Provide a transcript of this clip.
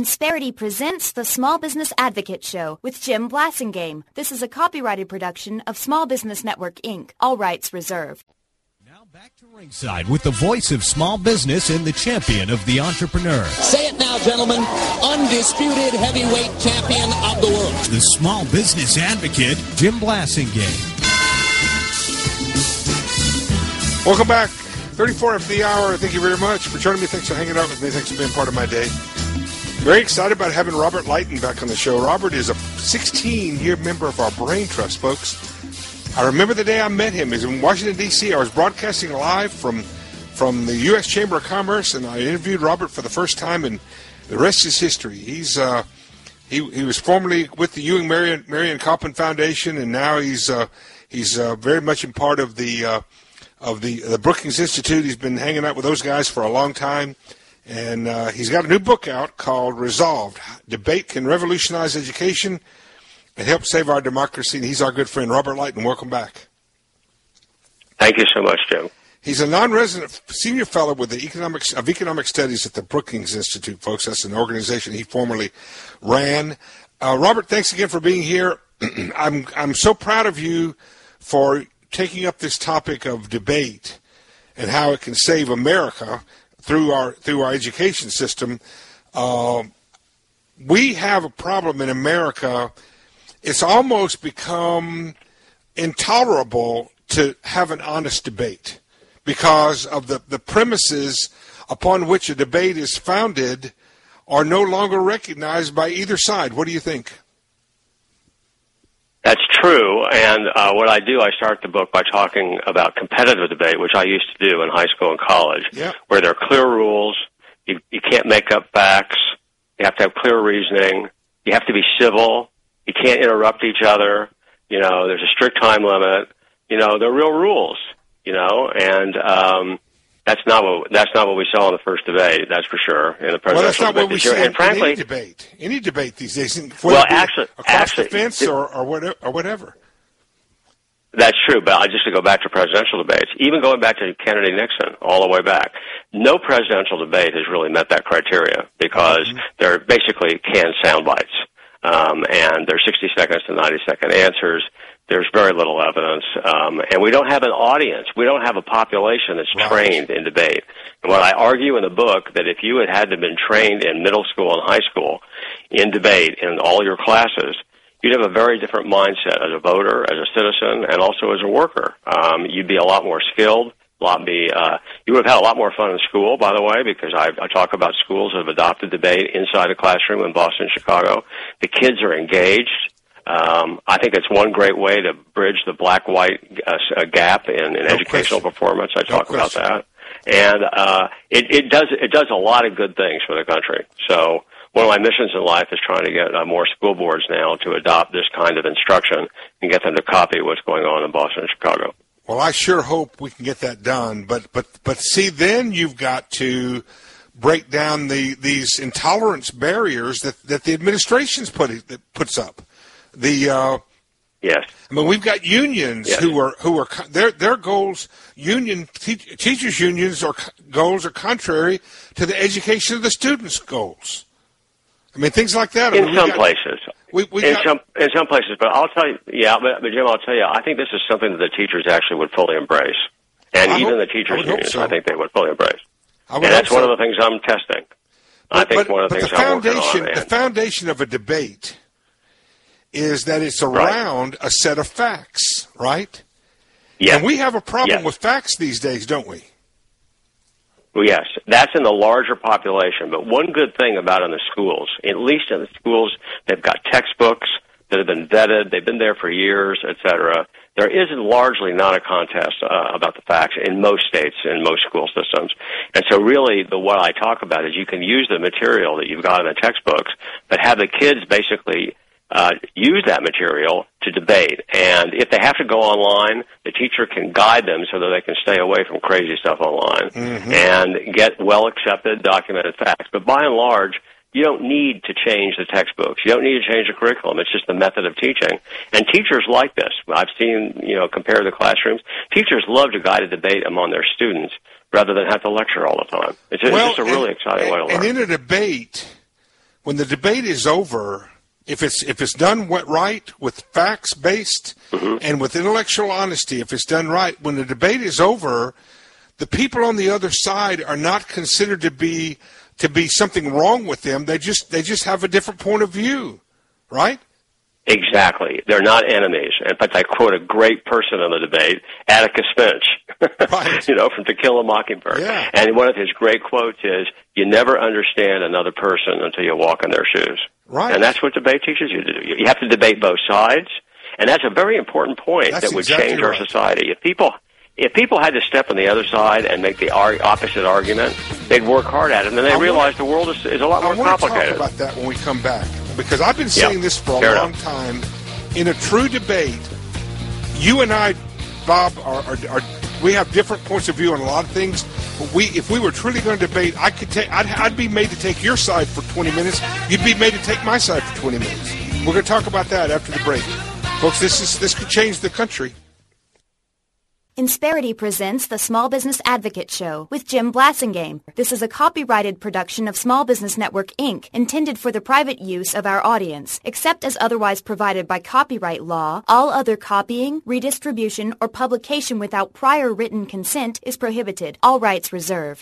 Insperity presents the Small Business Advocate Show with Jim Blasingame. This is a copyrighted production of Small Business Network, Inc. All rights reserved. Now back to ringside with the voice of small business and the champion of the entrepreneur. Say it now, gentlemen. Undisputed heavyweight champion of the world. The small business advocate, Jim Blasingame. Welcome back. 34 after the hour. Thank you very much for joining me. Thanks for hanging out with me. Thanks for being part of my day. Very excited about having Robert Lighton back on the show. Robert is a 16-year member of our Brain Trust, folks. I remember the day I met him. He was in Washington, D.C. I was broadcasting live from the U.S. Chamber of Commerce, and I interviewed Robert for the first time, and the rest is history. He was formerly with the Ewing Marion Kauffman Foundation, and now he's very much in part of the Brookings Institute. He's been hanging out with those guys for a long time. And he's got a new book out called Resolved. Debate Can Revolutionize Education and Help Save Our Democracy. And he's our good friend, Robert Lighton. Welcome back. Thank you so much, Jim. He's a non-resident senior fellow with the Economic Studies at the Brookings Institute, folks. That's an organization he formerly ran. Robert, thanks again for being here. I'm so proud of you for taking up this topic of debate and how it can save America through our education system. We have a problem in America. It's almost become intolerable to have an honest debate because of the premises upon which a debate is founded are no longer recognized by either side. What do you think? That's true, and what I do, I start the book by talking about competitive debate, which I used to do in high school and college, where there are clear rules, you can't make up facts, you have to have clear reasoning, you have to be civil, you can't interrupt each other, there's a strict time limit, there are real rules, and that's not what we saw in the first debate. That's for sure. In the presidential well, that's not what we see and frankly, any debate these days. Across the fence or whatever. That's true. But just to go back to presidential debates, even going back to Kennedy Nixon, all the way back, no presidential debate has really met that criteria because they're basically canned sound bites, and they're 60 seconds to 90-second answers. There's very little evidence, and we don't have an audience. We don't have a population that's trained in debate. And what I argue in the book, that if you had been trained in middle school and high school in debate in all your classes, you'd have a very different mindset as a voter, as a citizen, and also as a worker. You'd be a lot more skilled. You would have had a lot more fun in school, by the way, because I talk about schools that have adopted debate inside a classroom in Boston, Chicago. The kids are engaged. I think it's one great way to bridge the black-white gap in educational performance. I talk about that, and it does a lot of good things for the country. So one of my missions in life is trying to get more school boards now to adopt this kind of instruction and get them to copy what's going on in Boston and Chicago. Well, I sure hope we can get that done. But see, then you've got to break down these intolerance barriers that the administration puts up. Yes. I mean, we've got unions who are their goals. Teachers' unions goals are contrary to the education of the students' goals. I mean, things like that. In some places, but I'll tell you, but Jim, I'll tell you, I think this is something that the teachers actually would fully embrace, and even the teachers' unions, I think they would fully embrace. And that's one of the things I'm testing. I think one of the things I'm working on. The foundation of a debate is that it's around a set of facts, right? Yes. And we have a problem with facts these days, don't we? Well, yes, that's in the larger population. But one good thing about in the schools, at least in the schools, they've got textbooks that have been vetted. They've been there for years, et cetera. There is largely not a contest about the facts in most states, in most school systems. And so really what I talk about is you can use the material that you've got in the textbooks, but have the kids basically use that material to debate. And if they have to go online, the teacher can guide them so that they can stay away from crazy stuff online and get well-accepted, documented facts. But by and large, you don't need to change the textbooks. You don't need to change the curriculum. It's just the method of teaching. And teachers like this. I've seen, compare the classrooms. Teachers love to guide a debate among their students rather than have to lecture all the time. It's just a really exciting way to learn. And in a debate, when the debate is over, if it's done right, with facts based and with intellectual honesty, if it's done right, when the debate is over, the people on the other side are not considered to be something wrong with them. They just have a different point of view, right? Exactly. They're not enemies. In fact, I quote a great person on the debate, Atticus Finch, right. From To Kill a Mockingbird. Yeah. And one of his great quotes is, you never understand another person until you walk in their shoes. Right. And that's what debate teaches you to do. You have to debate both sides, and that's a very important point that would change our society. If people had to step on the other side and make the opposite argument, they'd work hard at it, and then they realize the world is a lot more complicated. I want to talk about that when we come back, because I've been saying this for a long time. In a true debate, you and I, Bob, we have different points of view on a lot of things. But if we were truly going to debate, I'd be made to take your side for 20 minutes. You'd be made to take my side for 20 minutes. We're going to talk about that after the break, folks. This could change the country. Insperity presents the Small Business Advocate Show with Jim Blasingame. This is a copyrighted production of Small Business Network, Inc., intended for the private use of our audience. Except as otherwise provided by copyright law, all other copying, redistribution, or publication without prior written consent is prohibited. All rights reserved.